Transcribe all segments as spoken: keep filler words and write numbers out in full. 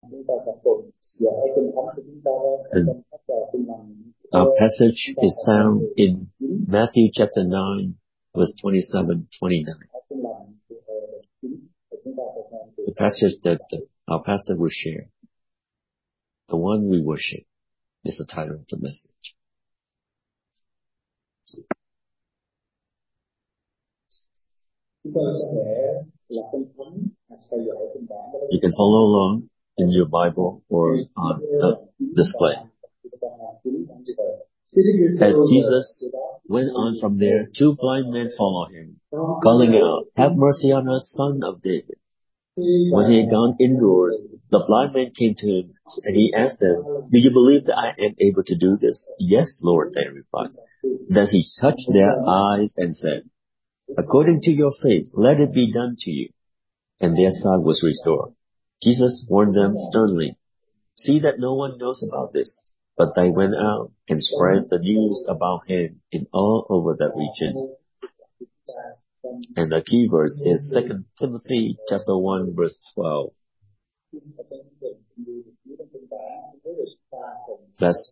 And our passage is found in Matthew chapter nine, verse twenty-seven, twenty-nine. The passage that our pastor will share, the one we worship, is the title of the message. You can follow along in your Bible or on the display. As Jesus went on from there, two blind men followed him, calling out, "Have mercy on us, Son of David." When he had gone indoors, the blind men came to him, and he asked them, "Do you believe that I am able to do this?" "Yes, Lord," they replied. Then he touched their eyes and said, "According to your faith, let it be done to you." And their sight was restored. Jesus warned them sternly, "See that no one knows about this." But they went out and spread the news about him in all over that region. And the key verse is Second Timothy chapter one, verse twelve. Let's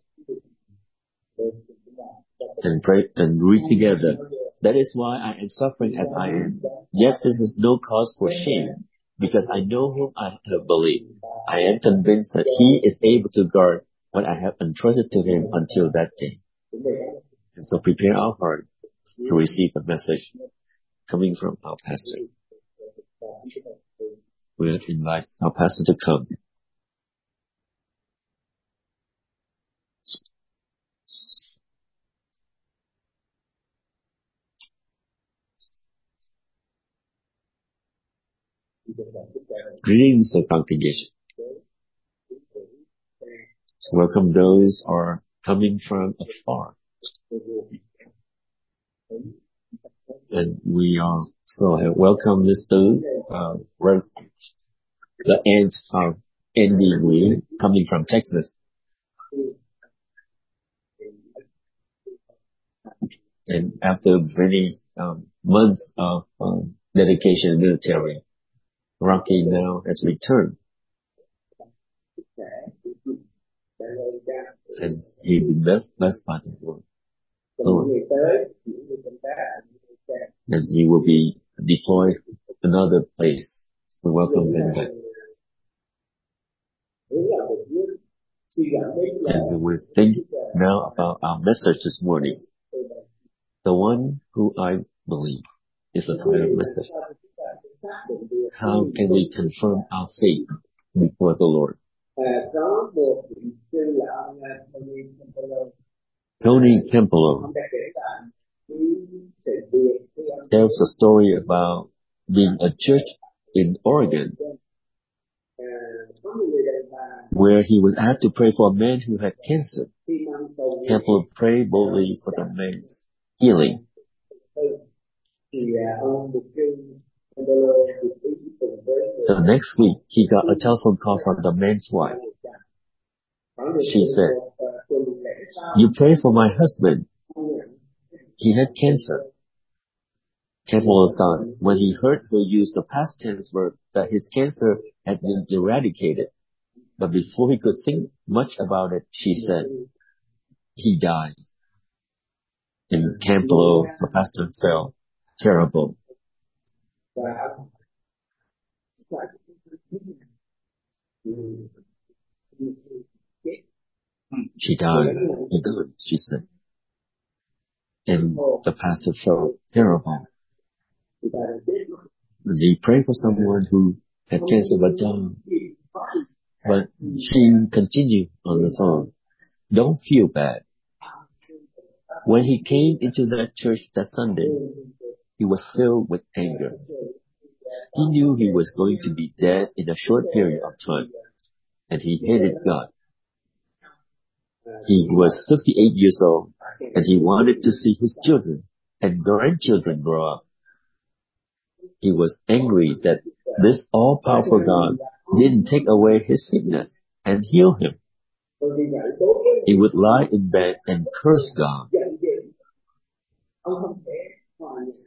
and pray and read together. "That is why I am suffering as I am. Yet this is no cause for shame, because I know whom I have believed. I am convinced that he is able to guard what I have entrusted to him until that day." And so prepare our heart to receive the message coming from our pastor. We'll invite our pastor to come. Greetings, the congregation. So welcome those who are coming from afar. And we also have welcomed Mister Uh, the aunt of Andy Wee, coming from Texas. And after many um, months of um, dedication in the military, Rocky now has returned. And he's been blessed, blessed by the Lord. Lord. And he will be deployed another place. We welcome him back. And so we think now about our message this morning. The one who I believe is the title message. How can we confirm our faith before the Lord? Tony Campolo tells a story about being a church in Oregon where he was asked to pray for a man who had cancer. Campolo prayed boldly for the man's healing. The next week, he got a telephone call from the man's wife. She said, "You pray for my husband. He had cancer." Campolo thought when he heard her use the past tense verb that his cancer had been eradicated. But before he could think much about it, she said, "He died." And Campolo, the pastor, felt terrible. "She died, good," she said. And the pastor felt terrible. He prayed for someone who had cancer but died. But she continued on the phone, "Don't feel bad." When he came into that church that Sunday, he was filled with anger. He knew he was going to be dead in a short period of time, and he hated God. He was fifty-eight years old, and he wanted to see his children and grandchildren grow up. He was angry that this all-powerful God didn't take away his sickness and heal him. He would lie in bed and curse God.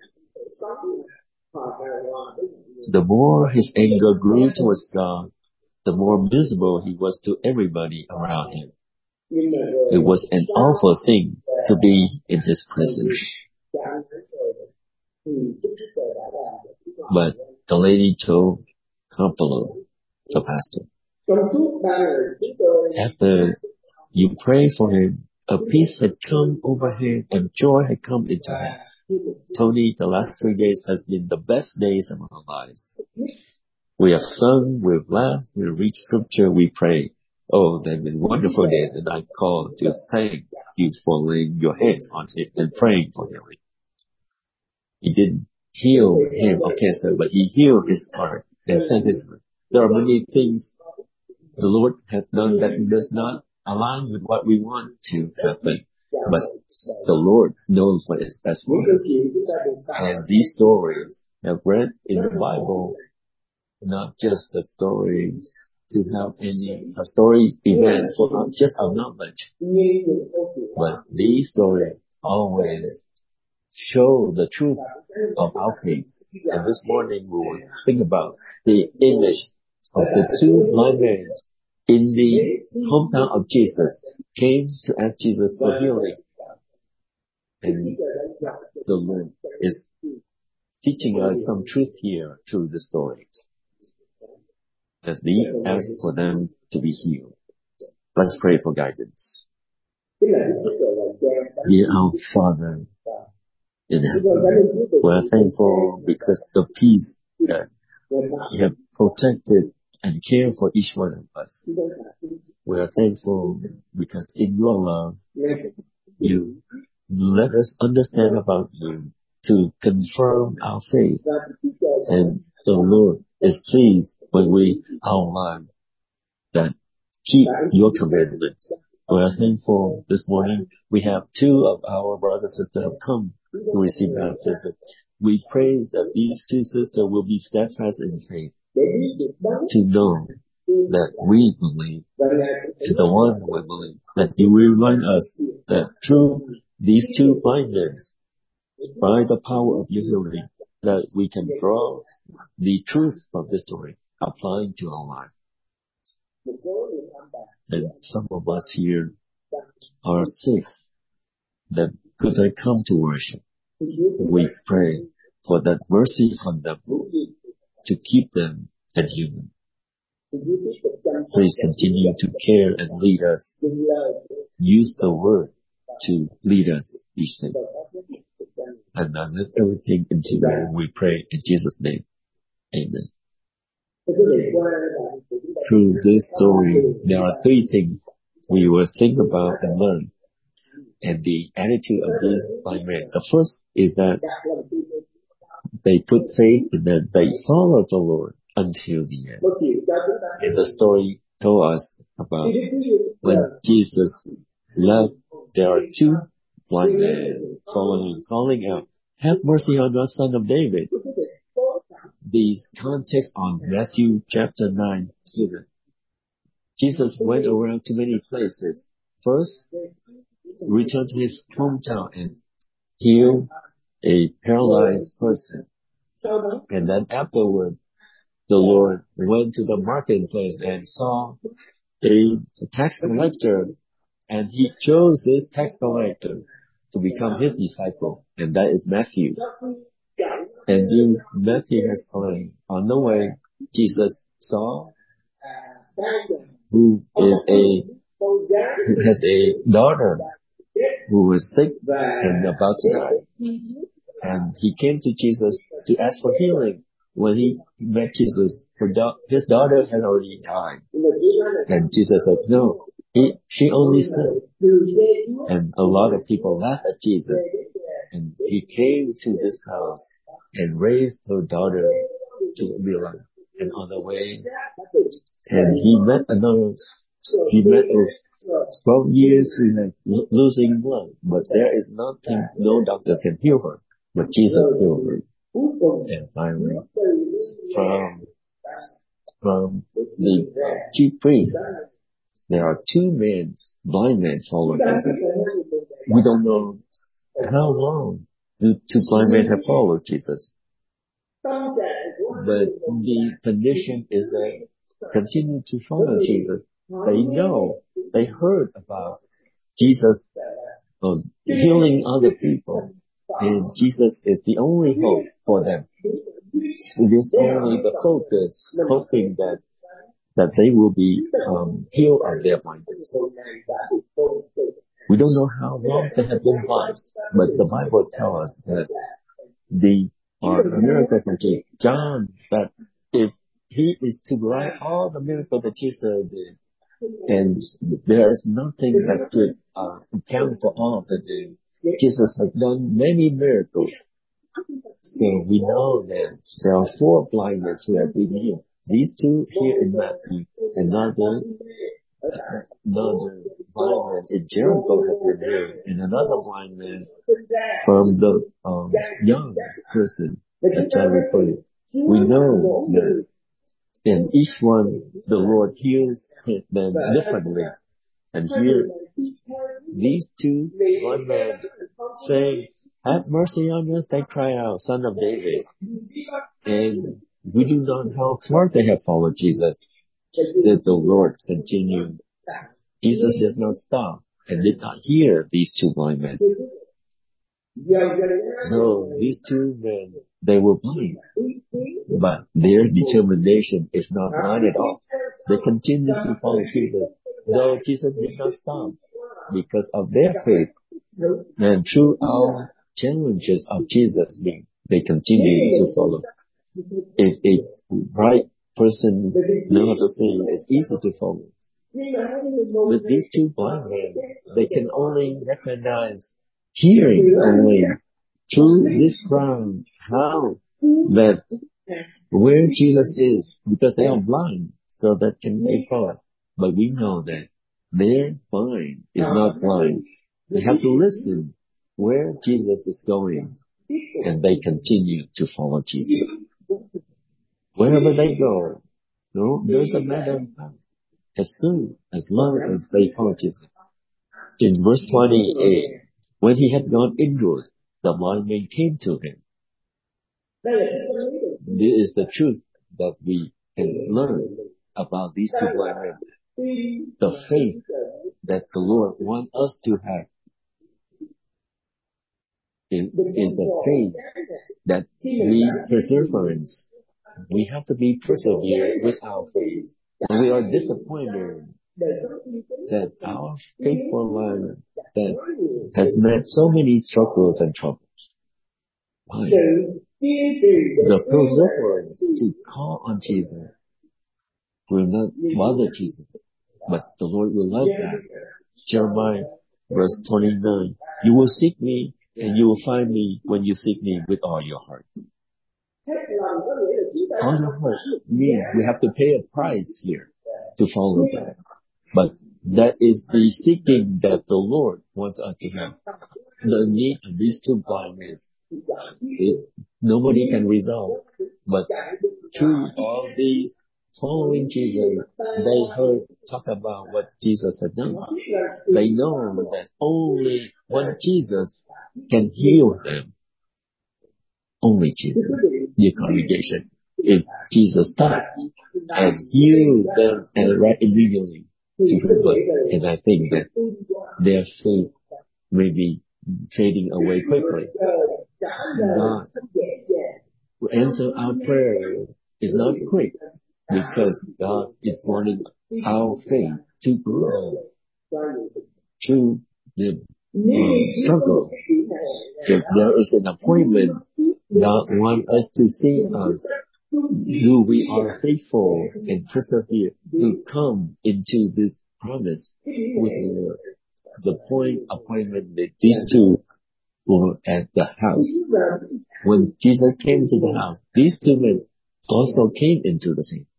The more his anger grew towards God, the more miserable he was to everybody around him. It was an awful thing to be in his presence. But the lady told Campolo, the pastor, after you pray for him, a peace had come over him and joy had come into him. Tony, the last three days has been the best days of our lives. We have sung, we've laughed, we read scripture, we pray. Oh, they've been wonderful days, and I call to thank you for laying your hands on him and praying for him. He didn't heal him of cancer, but he healed his heart and sent his heart. There are many things the Lord has done that does not align with what we want to happen, but the Lord knows what is best for us. And these stories have read in the Bible, not just a story to have any a story event for just our knowledge, but these stories always show the truth of our faith. And this morning we will think about the image of the two blind men in the hometown of Jesus came to ask Jesus for healing. And the Lord is teaching us some truth here through the story. As we ask for them to be healed. Let's pray for guidance. Dear our Father in heaven, we are thankful because the peace that you have protected and cared for each one of us. We are thankful because in your love, you let us understand about you to confirm our faith. And the Lord is pleased when we outline that keep your commandments. We are thankful this morning we have two of our brothers and sisters have come to receive baptism. We pray that these two sisters will be steadfast in faith to know that we believe in the one we believe, that you will remind us that through these two blind men, by the power of your healing, that we can draw the truth of the story applying to our life. And some of us here are sick that could not come to worship. We pray for that mercy on them to keep them and heal them. Please continue to care and lead us. Use the word to lead us each day. And now let everything into you. We pray in Jesus' name. Amen. Through this story, there are three things we will think about and learn. And the attitude of these blind men. The first is that they put faith in that they followed the Lord until the end. And the story told us about when Jesus left, there are two blind men following him, calling out, "Have mercy on us, Son of David." The context on Matthew chapter nine student. Jesus went around to many places. First, returned to his hometown and healed a paralyzed person. And then afterward, the Lord went to the marketplace and saw a tax collector, and he chose this tax collector to become his disciple, and that is Matthew. And in Matthew has slain. On the way, Jesus saw who is a who has a daughter who was sick and about to die. And he came to Jesus to ask for healing. When he met Jesus, her da- his daughter had already died. And Jesus said, no, he, she only slept. And a lot of people laughed at Jesus. And he came to his house and raised her daughter to be alive. And on the way, and he met another, he met her twelve years he was lo- losing blood, but there is nothing, no doctor can heal her, but Jesus healed her. And finally, from, from the chief priest, there are two men, blind men following Jesus. We don't know how long the two blind men have followed Jesus. But the condition is that continue to follow Jesus. They know, they heard about Jesus um, healing other people, and Jesus is the only hope for them. It is only the focus, hoping that that they will be um, healed of their blindness. We don't know how long they have been blind, but the Bible tells us that the are miracles of Jesus. John, that if he is to write all the miracles that Jesus did, and there is nothing that could uh, account for all of it. Jesus has done many miracles. So we know that there are four blind men who have been healed. These two here in Matthew, another, another blind man in Jericho has been healed, and another blind man from the um, young person at Jericho. We know that in each one the Lord heals them differently. And here, these two, one man saying, "Have mercy on us," they cry out, "Son of David." And we do not know how far they have followed Jesus. That the Lord continued. Jesus did not stop and did not hear these two blind men. No, these two men, they were blind. But their determination is not blind at all. They continue to follow Jesus. Though Jesus did not stop because of their faith. And through our challenges of Jesus, they, they continue to follow. If a right person knows how to sing, it's easy to follow. With these two blind men, they can only recognize hearing only through this crowd how that where Jesus is, because they are blind, so that can be follow. But we know that their mind is not blind. They have to listen where Jesus is going, and they continue to follow Jesus. Wherever they go, no, there's a matter of time. As soon, as long as they follow Jesus. In verse twenty-eight, when he had gone indoors, the blind man came to him. This is the truth that we can learn about these two blind men. The faith that the Lord wants us to have is, is the faith that needs perseverance. We have to be persevered with our faith. When we are disappointed that our faithful one that has met so many struggles and troubles. Why? The perseverance to call on Jesus will not bother Jesus, but the Lord will love that. Jeremiah verse twenty-nine, you will seek me and you will find me when you seek me with all your heart. All your heart means we have to pay a price here to follow God. But that is the seeking that the Lord wants us to have. The need of these two blind men, it, nobody can resolve. But through all these following Jesus, they heard talk about what Jesus had done. They know that only one Jesus can heal them. Only Jesus, the congregation. If Jesus stopped and healed them and right immediately to heaven, and I think that their faith may be fading away quickly. God will answer our prayer is not quick because God is wanting our faith to grow through the um, struggle. If there is an appointment, God wants us to see us who we are faithful and persevere to come into this promise with the Lord. The point appointment that these two were at the house. When Jesus came to the house, these two men also came into the same.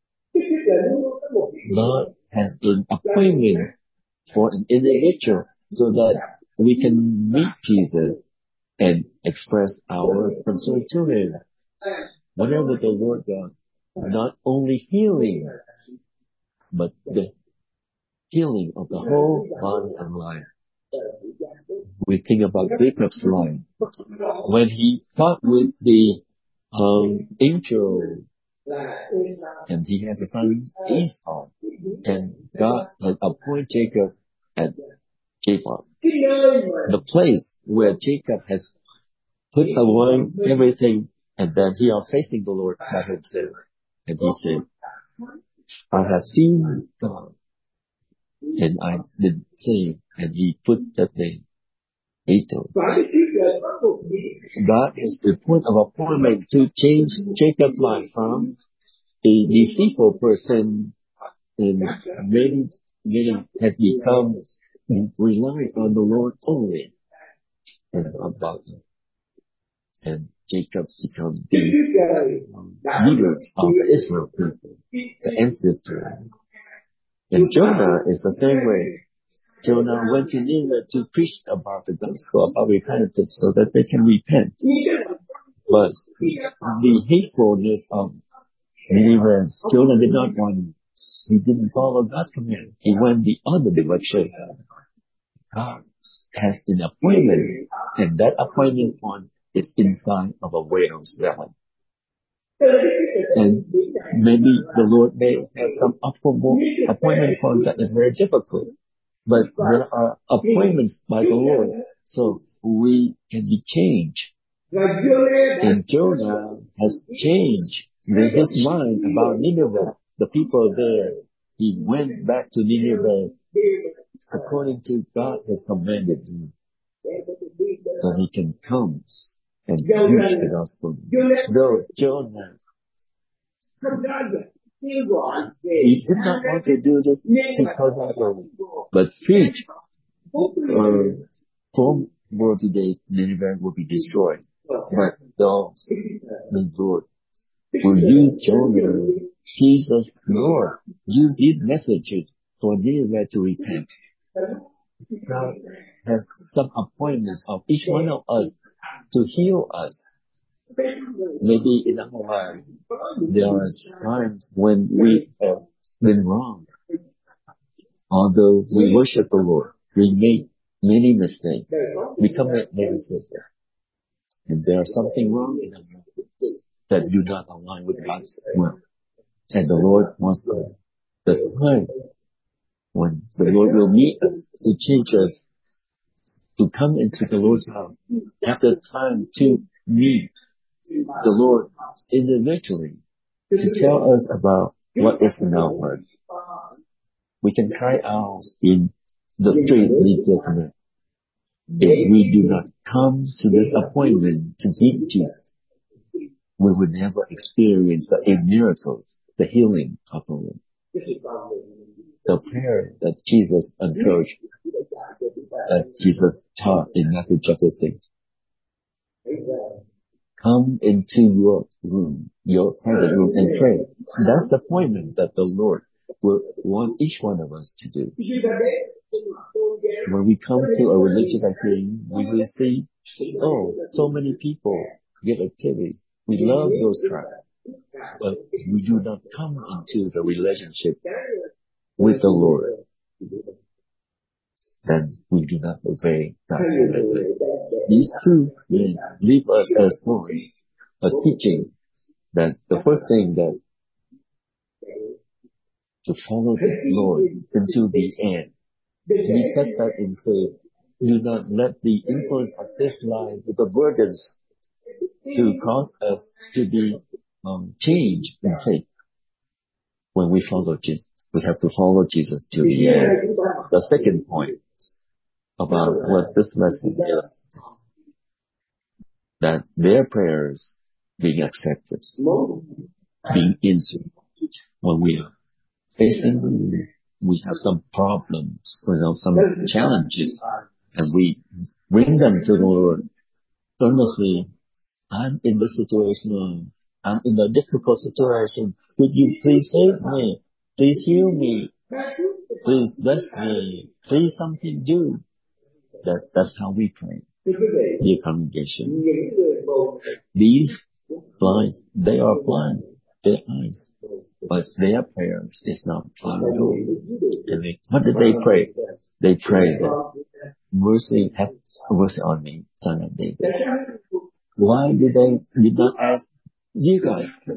God has an appointment for an individual so that we can meet Jesus and express our concern to Him. Whatever the Lord does, not only healing, but the healing of the whole body and life. We think about Jacob's life. When he fought with the um, angel And he has a son, Esau. And God has appointed Jacob at Jacob, the place where Jacob has put away everything, and then he is facing the Lord by himself. And he said, I have seen God, and I did say, and he put that name, Bethel. God has the point of appointment to change Jacob's life from a deceitful person, and many, many has become relying on the Lord only, and about him. And Jacob becomes the leaders of the Israel people, the ancestor. And Jonah is the same way. Jonah went to Nineveh to preach about the gospel about repentance so that they can repent. But the hatefulness of Nineveh, Jonah did not want. He didn't follow God's command. He went the other direction. God has an appointment, and that appointment point is inside of a whale's belly. And maybe the Lord may have some appointment point that is very difficult. But there are appointments by the Lord, so we can be changed. And Jonah has changed his mind about Nineveh, the people there. He went back to Nineveh according to God has commanded him, so he can come and preach the gospel. Though Jonah, he did not want to do this to Kodago, but preach uh, from world today, Nineveh will be destroyed. But though the Lord will use Jonah, Jesus, Lord, use these messages for Nineveh to repent. God has some appointments of each one of us to heal us. Maybe in our life, there are times when we have been wrong. Although we worship the Lord, we make many mistakes. We commit many sins. And there is something wrong in our life that do not align with God's will. And the Lord wants us. The time when the Lord will meet us, to change us, to come into the Lord's house, have the time to meet the Lord individually, to tell us about what is in our heart. We can cry out in the street needs to commit. If we do not come to this appointment to meet Jesus, we will never experience the miracles, the healing of the Lord. The prayer that Jesus encouraged, that Jesus taught in Matthew chapter six. Come into your room, your private room, and pray. That's the appointment that the Lord will want each one of us to do. When we come to a religious activity, we will see, oh, so many people get activities. We love those crowds, but we do not come into the relationship with the Lord. Then we do not obey God. These two men leave us a story, a teaching that the first thing that to follow the Lord until the end. We test that in faith. Do not let the influence of this life with the burdens to cause us to be um, changed in faith. When we follow Jesus, we have to follow Jesus to the end. The second point about what this lesson is, that their prayers being accepted, being answered. When we are facing, we have some problems, you know, some challenges, and we bring them to the Lord. Honestly, I'm in this situation. I'm in a difficult situation. Would you please save me? Please heal me. Please bless me. Please something do. That, that's how we pray. Dear congregation, these blind, they are blind, their eyes, but their prayers is not blind at all. And they, what did they pray? They prayed that mercy, have mercy on me, son of David. Why did they did not ask you guys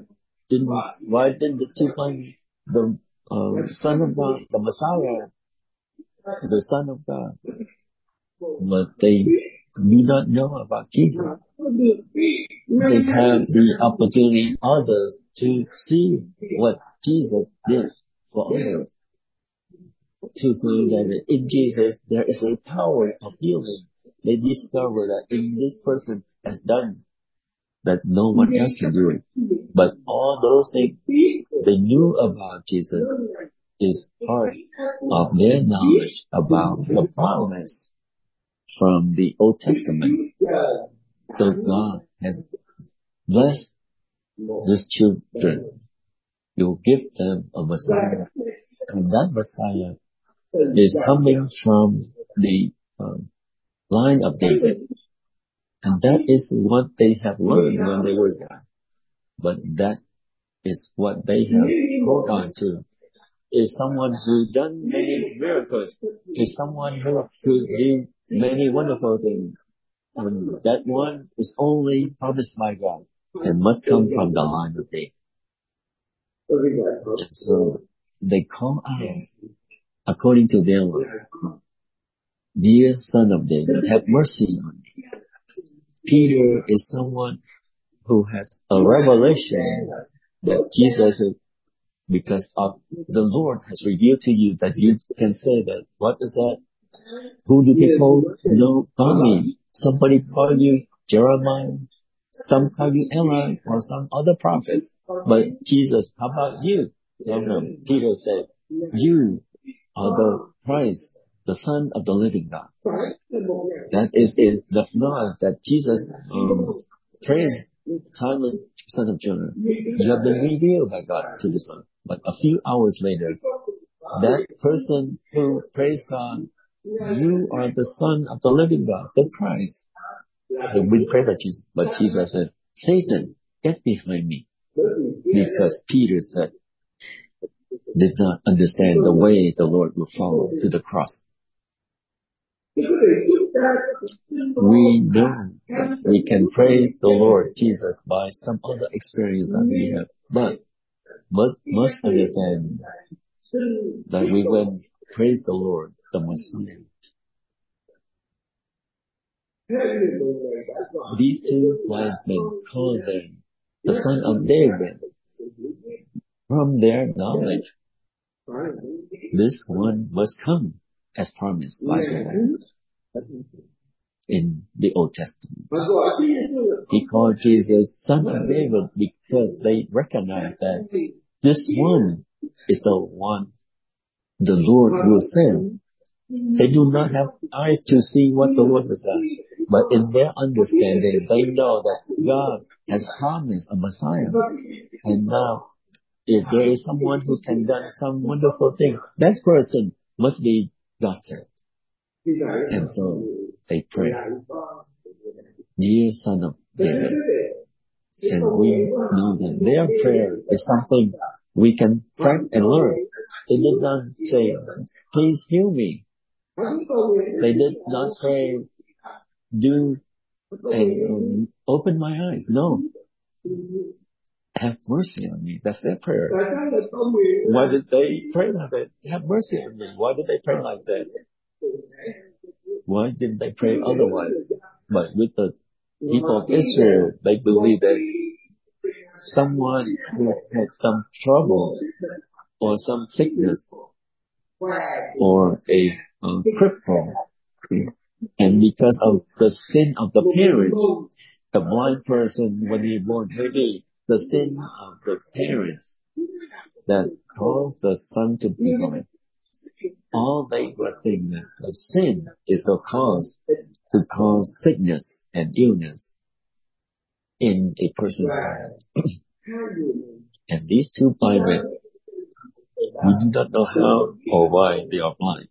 didn't, why didn't the two blind, the uh, Son of God, the Messiah, the Son of God, but they do not know about Jesus. They have the opportunity, others, to see what Jesus did for others. To think that in Jesus there is a power of healing. They discover that in this person has done that no one else can do it. But all those things they knew about Jesus is part of their knowledge about the promise from the Old Testament. So God has blessed these children. He will give them a Messiah. And that Messiah is coming from the um, line of David. And that is what they have learned when they were young. But that is what they have hold on to. Is someone who done many miracles. Is someone who could do many wonderful things. And that one is only promised by God and must come from the line of David. And so they call out according to their life. Dear Son of David, have mercy on me. Peter is someone who has a revelation that Jesus, because of the Lord has revealed to you that you can say that. What is that? Who do people know about me? Somebody call you Jeremiah, some call you Ella, or some other prophets. But Jesus, how about you? Tell them. Peter said, you are the Christ, the Son of the living God. That is, is the God that Jesus um, praised Simon, son of Jonah. You have been revealed by God to the Son. But a few hours later, that person who praised God, you are the Son of the living God, the Christ. And we pray that Jesus, but Jesus said, Satan, get behind me. Because Peter said, did not understand the way the Lord will follow to the cross. We know that we can praise the Lord Jesus by some other experience that we have, but must must understand that we when praise the Lord, the Messiah. These two wise men called them the Son of David from their knowledge. This one must come as promised by God in the Old Testament. He called Jesus Son of David because they recognize that this one is the one the Lord will send. They do not have eyes to see what the Lord has done, but in their understanding, they know that God has promised a Messiah. And now, if there is someone who can do some wonderful thing, that person must be God sent. And so they pray, dear Son of David. And we know that their prayer is something we can practice and learn. They did not say, please heal me. They did not say, do and um, open my eyes. No. Have mercy on me. That's their prayer. Why did they pray like that? Have mercy on me. Why did they pray like that? Why didn't they pray otherwise? But with the people of Israel, they believe that someone who had some trouble or some sickness or a uh, cripple, and because of the sin of the parents, the blind person when he born, maybe the sin of the parents that caused the son to be blind. All they were thinking that the sin is the cause to cause sickness and illness in a person's life. And these two blind men, we do not know how or why they are blind,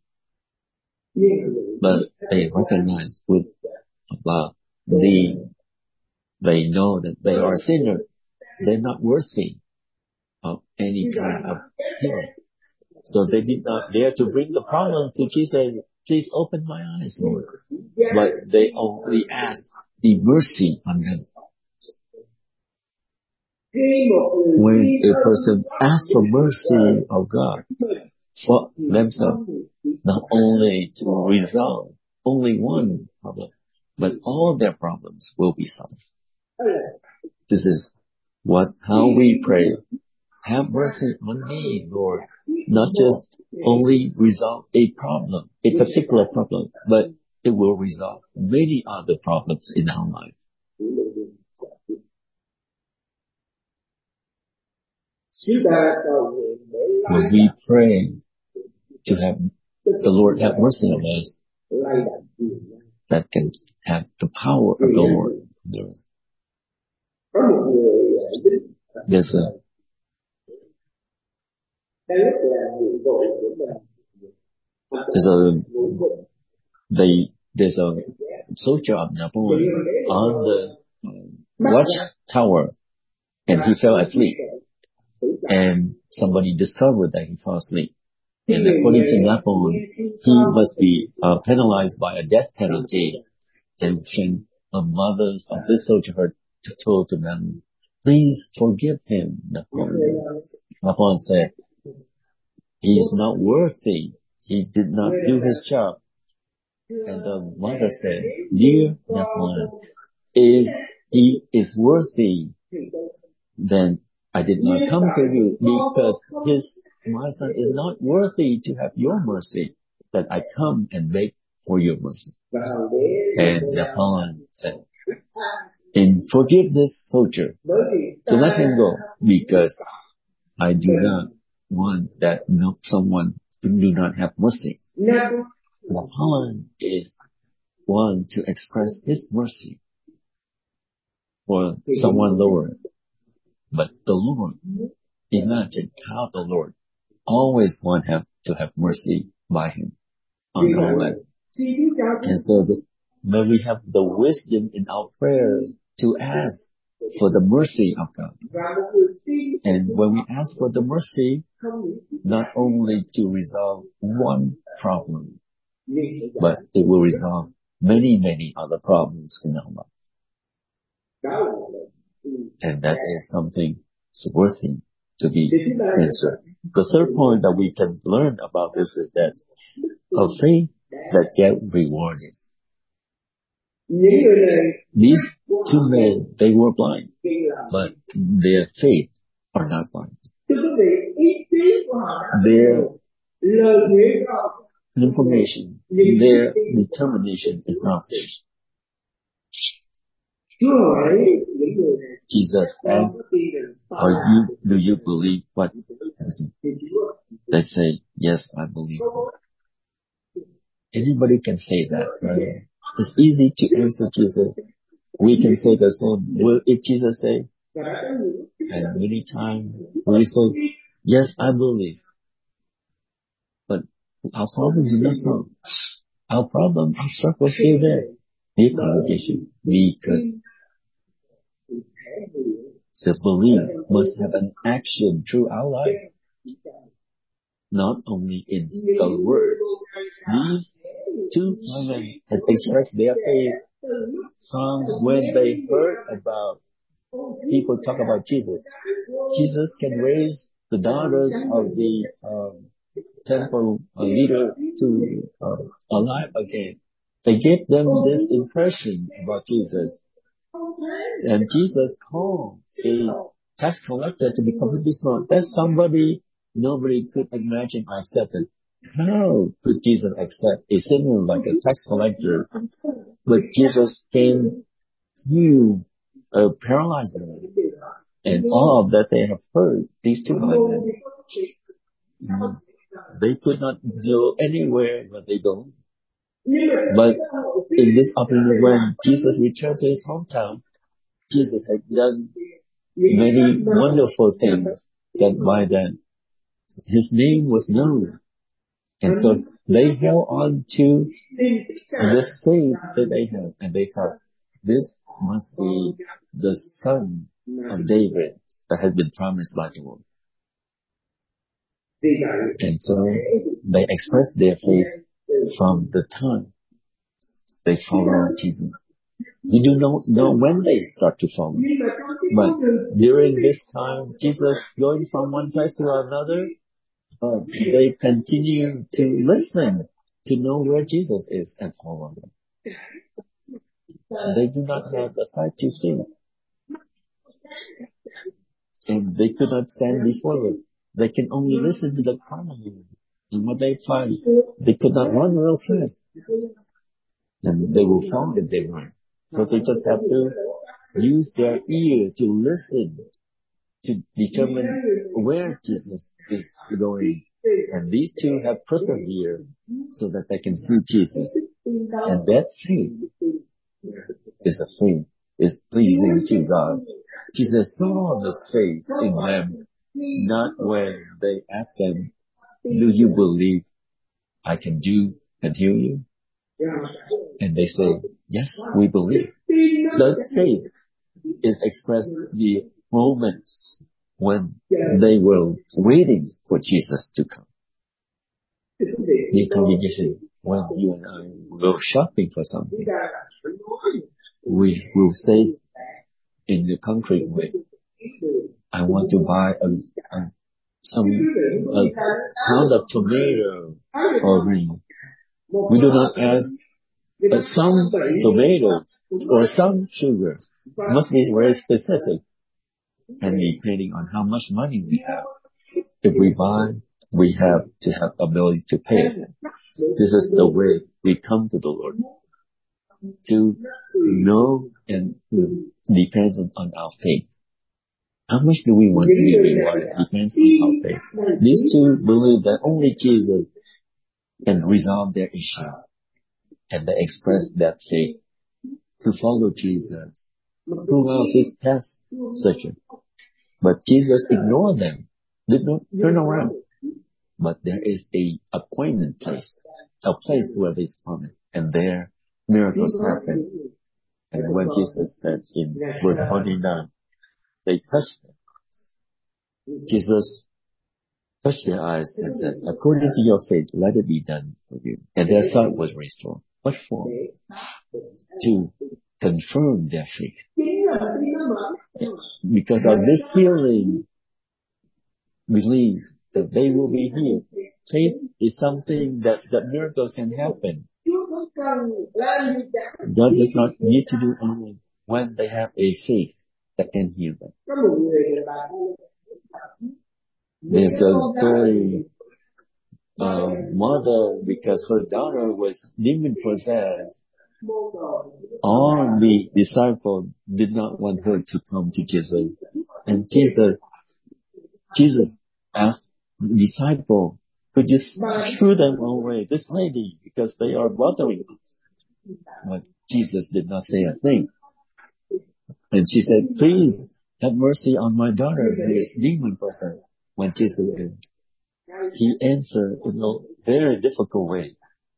but they recognize with about the they know that they are sinners. They're not worthy of any kind of healing. So they did not dare to bring the problem to Jesus. Please open my eyes, Lord. But they only asked the mercy on them. when a person asks for mercy of God for themselves, not only to resolve only one problem, but all their problems will be solved. This is what how we pray. Have mercy on me, Lord. Not just only resolve a problem, a particular problem, but it will resolve many other problems in our life. When we pray to have the Lord have mercy on us, that can have the power of the Lord. There's, there's a there's a they there's a soldier of Napoleon on the um, watchtower, and he fell asleep, and somebody discovered that he fell asleep. And according to Napoleon, he must be uh, penalized by a death penalty. And when the mothers of this soldier heard told to them, please forgive him, Napoleon. Napoleon said, he is not worthy. He did not do his job. And the mother said, dear Napoleon, if he is worthy, then I did not come to you because his my son is not worthy to have your mercy, that I come and beg for your mercy. And Napoleon said, and forgive this soldier, to let him go, because I do not want that no, someone do not have mercy. Napoleon is one to express his mercy for someone lower. But the Lord, imagine how the Lord always want have to have mercy by him on our life. And so the, when we have the wisdom in our prayer to ask for the mercy of God. And when we ask for the mercy, not only to resolve one problem, but it will resolve many, many other problems in our life. And that is something worthy to be answered. The third point that we can learn about this is that a faith that gets rewarded. These two men, they were blind, but their faith are not blind. Their information, their determination is not finished. Jesus asked, are you, do you believe what? They say, yes, I believe. Anybody can say that, right? It's easy to answer Jesus. We can say the same. Will if Jesus say? And many times we say, yes, I believe. But our problem is not solved. Our problem, our struggle is still there. Dear congregation, because the belief must have an action through our life, not only in the words. These two women has expressed their faith from when they heard about people talk about Jesus. Jesus can raise the daughters of the um, temple uh, leader to uh, alive again. They gave them this impression about Jesus. And Jesus called a tax collector to be completely smart. That's somebody nobody could imagine or accept it. How could Jesus accept a sinner like a tax collector? But Jesus came through a paralyzed man. And all of that they have heard, these two men, they could not go anywhere where they go. But in this opportunity, when Jesus returned to his hometown, Jesus had done many wonderful things that by then his name was known. And so they held on to this faith that they had, and they thought, this must be the son of David that had been promised by the Lord. And so they expressed their faith from the time they followed Jesus. We do not know when they start to follow. But during this time, Jesus going from one place to another, uh, they continue to listen to know where Jesus is and follow him. They do not have the sight to see. And they could not stand before it. They can only listen to the cry. And what they find, they could not run real fast. And they will fall if they run. So they just have to use their ear to listen, to determine where Jesus is going. And these two have persevered so that they can see Jesus. And that faith is a faith, is pleasing to God. Jesus saw the faith in them, not when they asked them, do you believe I can do and heal you? And they say, yes, we believe. The faith is expressed the moment when they were waiting for Jesus to come. The congregation, when you and I go shopping for something, we will say in the concrete way, I want to buy a, a some a pound of tomato or green. We do not ask uh, some tomatoes or some sugar. It must be very specific, and depending on how much money we have. If we buy, we have to have ability to pay it. This is the way we come to the Lord. To know and depends on our faith. How much do we want to be rewarded? Depends on our faith. These two believe that only Jesus can resolve their issue. And they express that faith to follow Jesus throughout his past searching. But Jesus ignored them, did not turn around. But there is a appointment place, a place where they promised, and there miracles happen. And when Jesus said in verse twenty-nine, they touched them. Jesus touched their eyes and said, according to your faith, let it be done for you. And their sight was restored. What for? To confirm their faith. Because of this healing, believe that they will be healed. Faith is something that, that miracles can happen. God does not need to do anything when they have a faith that can heal them. There's a story, uh, mother, because her daughter was demon possessed, all the disciples did not want her to come to Jesus. And Jesus, Jesus asked the disciple, could you shoo them away, this lady, because they are bothering us. But Jesus did not say a thing. And she said, please have mercy on my daughter who is demon possessed. When Jesus did, he answered in a very difficult way.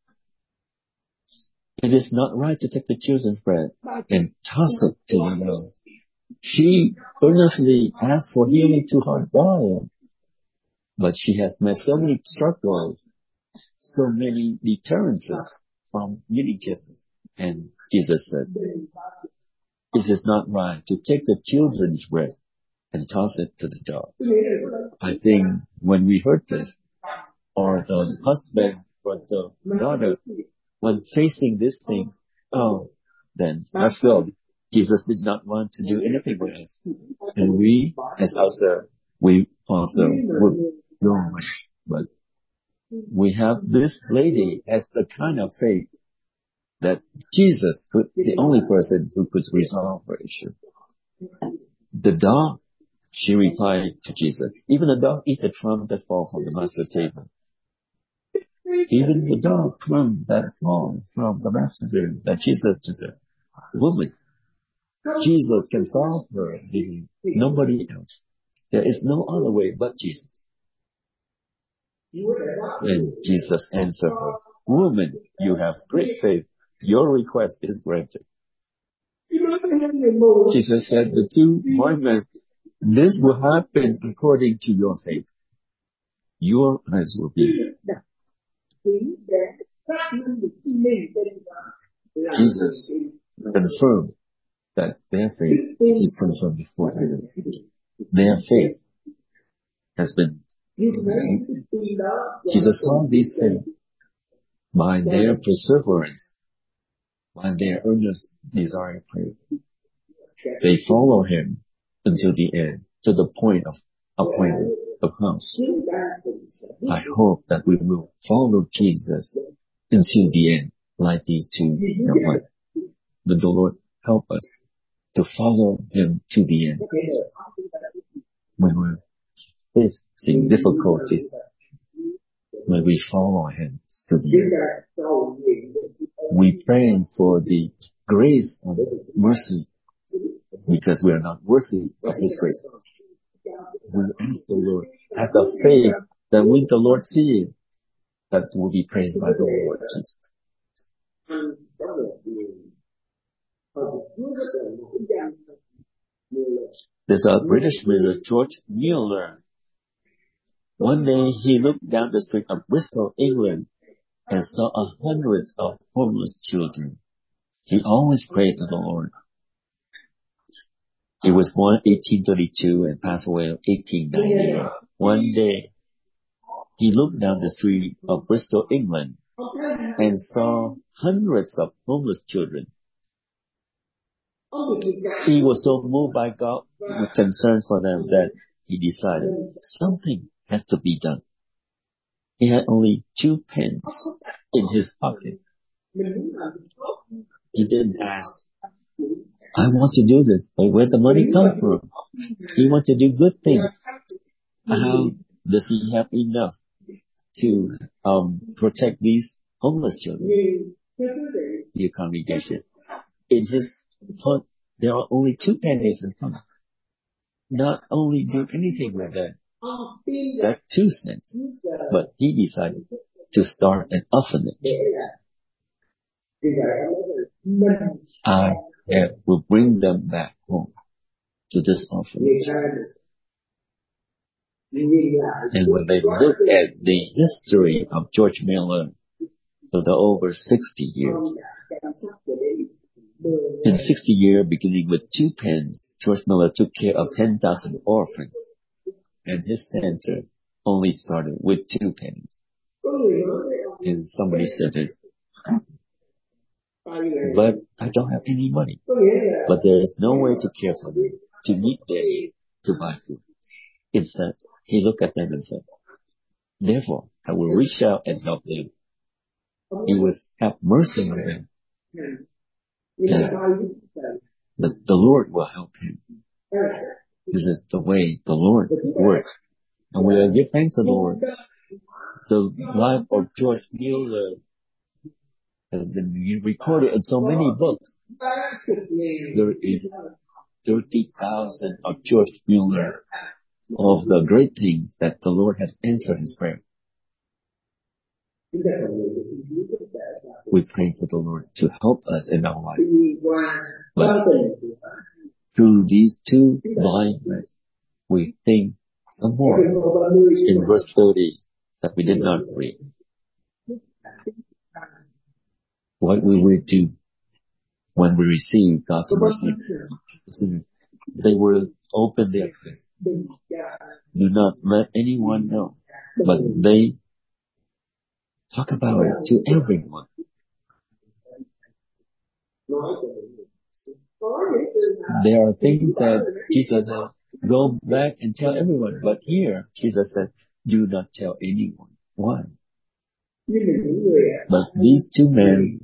It is not right to take the children's bread and toss it to the ground. She earnestly asked for healing to her daughter, but she has met so many struggles, so many deterrences from meeting Jesus. And Jesus said, it is not right to take the children's bread and toss it to the dog. I think when we heard this, or the husband or the daughter, when facing this thing, oh, then let's go. Jesus did not want to do anything with us. And we, as also, we also would know much. But we have this lady as the kind of faith that Jesus could, the only person who could resolve her issue. The dog, she replied to Jesus, even the dog eats the crumb that fall from the master's table. Even the dog crumb that fall from the master's table that Jesus deserved. Woman, Jesus can solve her need. Nobody else. There is no other way but Jesus. And Jesus answered her, woman, you have great faith. Your request is granted. Jesus said, the two women, this will happen according to your faith. Your eyes will be. Jesus confirmed that their faith is confirmed before heaven. Their faith has been, Jesus saw these things by their perseverance, by their earnest desire to pray. They follow him until the end, to the point of appointed the cross. I hope that we will follow Jesus until the end, like these two young men. May the Lord help us to follow him to the end. When we're facing difficulties, may we follow him to the end. We pray for the grace and mercy because we are not worthy of his grace. We ask the Lord, have the faith that when the Lord sees it, that will be praised by the Lord Jesus. There's a British minister, George Mueller. One day he looked down the street of Bristol, England, and saw a hundreds of homeless children. He always prayed to the Lord. He was born in eighteen thirty-two and passed away in eighteen ninety. One day, he looked down the street of Bristol, England, and saw hundreds of homeless children. He was so moved by God with concern for them that he decided something had to be done. He had only two pence in his pocket. He didn't ask, I want to do this, but where the money come from? He wants to do good things. How does he have enough to um, protect these homeless children? Dear congregation, in his heart, there are only two pennies in front. Not only do anything like that, that's two cents. But he decided to start an orphanage. I have, will bring them back home to this orphanage. And when they look at the history of George Mueller for the over sixty years, in sixty years, beginning with two pence, George Mueller took care of ten thousand orphans, and his center only started with two pennies. And somebody said it, but I don't have any money. But there is no way to care for them, to meet their need, to buy food. Instead, he looked at them and said, therefore, I will reach out and help them. He was have mercy on them. And the, the Lord will help him. This is the way the Lord works. And we will give thanks to the Lord. The life of George Mueller has been recorded in so many books. There is thirty thousand of George Mueller of the great things that the Lord has answered his prayer. We pray for the Lord to help us in our life. But through these two blind men, we think some more in verse thirty that we did not read. What will we do when we receive God's mercy? They will open their face. Do not let anyone know, but they talk about it to everyone. There are things that Jesus said, go back and tell everyone. But here, Jesus said, do not tell anyone. Why? But these two men,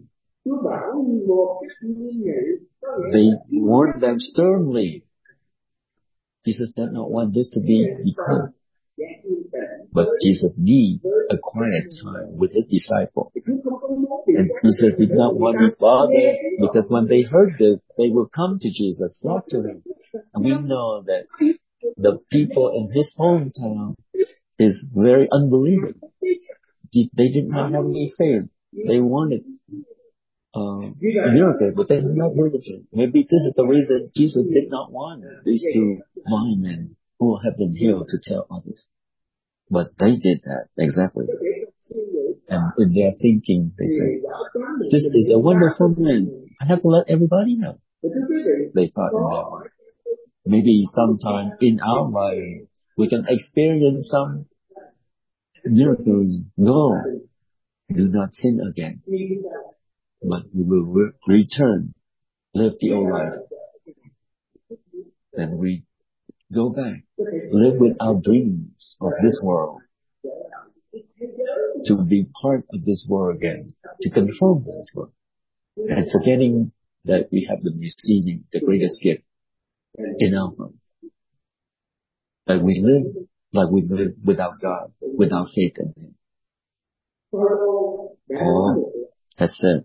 they warned them sternly. Jesus did not want this to be become. But Jesus needed a quiet time with his disciples. And Jesus did not want to bother, because when they heard this, they will come to Jesus, flock to him. And we know that the people in his hometown is very unbelieving. They did not have any faith. They wanted uh, a miracle, but they did not religion. Maybe this is the reason Jesus did not want these two blind men who have been healed to tell others. But they did that, exactly. And in their thinking, they say, this is a wonderful man. I have to let everybody know. They thought in their mind. Maybe sometime in our life we can experience some miracles. No, do not sin again. But we will re- return, live the old life. And we go back, live with our dreams of this world. To be part of this world again. To conform to this world. And forgetting that we have been receiving the greatest gift in our life. That we live like we live without God, without faith in Him. Paul has said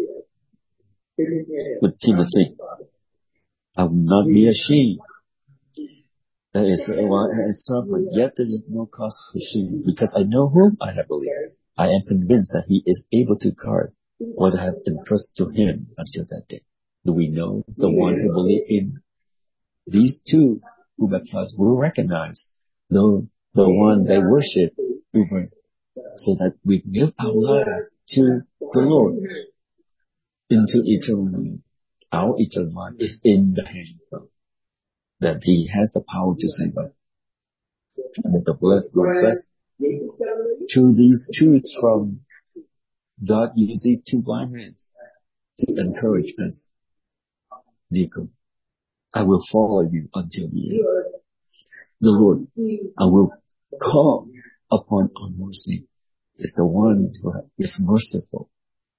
with Timothy, I will not be ashamed. That is why I suffer, yet there is no cause for shame, because I know whom I have believed. I am convinced that He is able to guard what I have entrusted to Him until that day. Do we know the one who believed in these two who baptized will recognize the, the one they worship over, so that we give our life to the Lord into eternal life. Our eternal life is in the hand of God, that He has the power to save us. And the blood will bless through these truths from God uses these two blind men to encourage us. Jacob, I will follow you until the end. The Lord, I will call upon our mercy. Is the one who is merciful,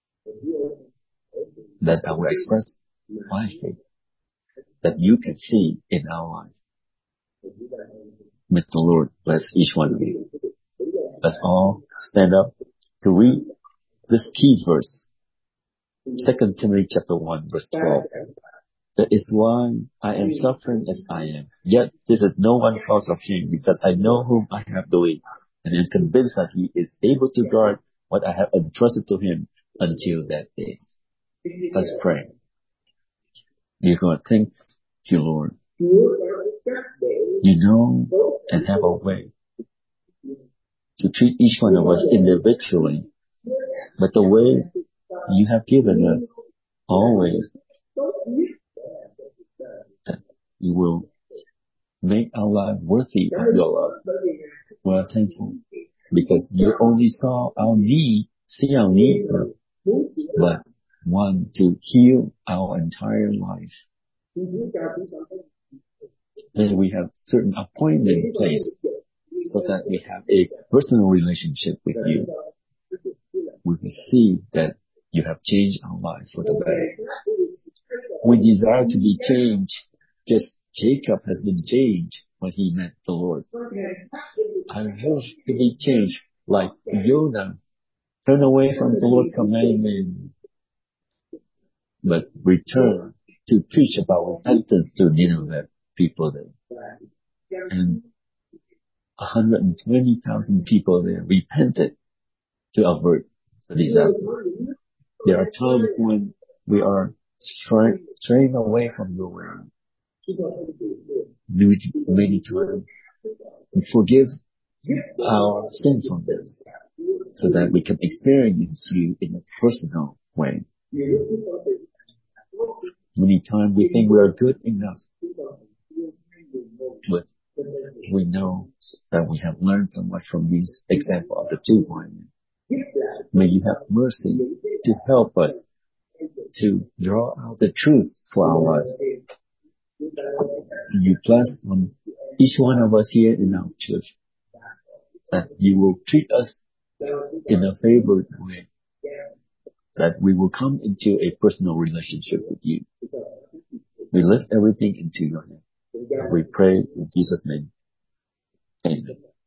that I will express my faith, that you can see in our life. May the Lord bless each one of us. Let's all stand up to read this key verse. Second Timothy chapter one, verse twelve. That is why I am suffering as I am. Yet this is no one cause of shame, because I know whom I have believed, and am convinced that He is able to guard what I have entrusted to Him until that day. Let's pray. Dear God, thank you, Lord. You know and have a way to treat each one of us individually, but the way you have given us always, that you will make our life worthy of your love. We are thankful because you only saw our need, see our needs, but want to heal our entire life. And we have certain appointment in place so that we have a personal relationship with you. We will see that you have changed our lives for the better. We desire to be changed, just Jacob has been changed when he met the Lord. I wish to be changed like Jonah. Turn away from the Lord's commandment, but return to preach about repentance to Nineveh people there. And one hundred twenty thousand people there repented to avert the disaster. There are times when we are straying, straying away from your way. Many times we forgive our sinfulness so that we can experience you in a personal way. Many times we think we are good enough, but we know that we have learned so much from these examples of the two blind men. May you have mercy to help us to draw out the truth for our lives. You bless on each one of us here in our church, that you will treat us in a favored way, that we will come into a personal relationship with you. We lift everything into your hand. We pray in Jesus' name. Amen.